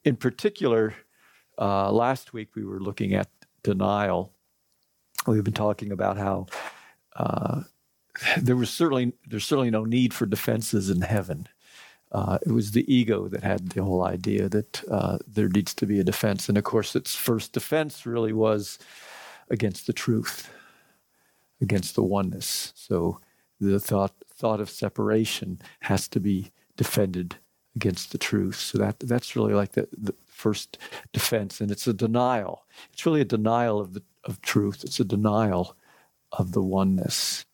in particular, last week we were looking at denial. We've been talking about how there's certainly no need for defenses in heaven. It was the ego that had the whole idea that there needs to be a defense. And of course, its first defense really was against the truth, against the oneness. So the thought of separation has to be defended against the truth. So that's really like the first defense. And it's a denial. It's really a denial of truth. It's a denial of the oneness.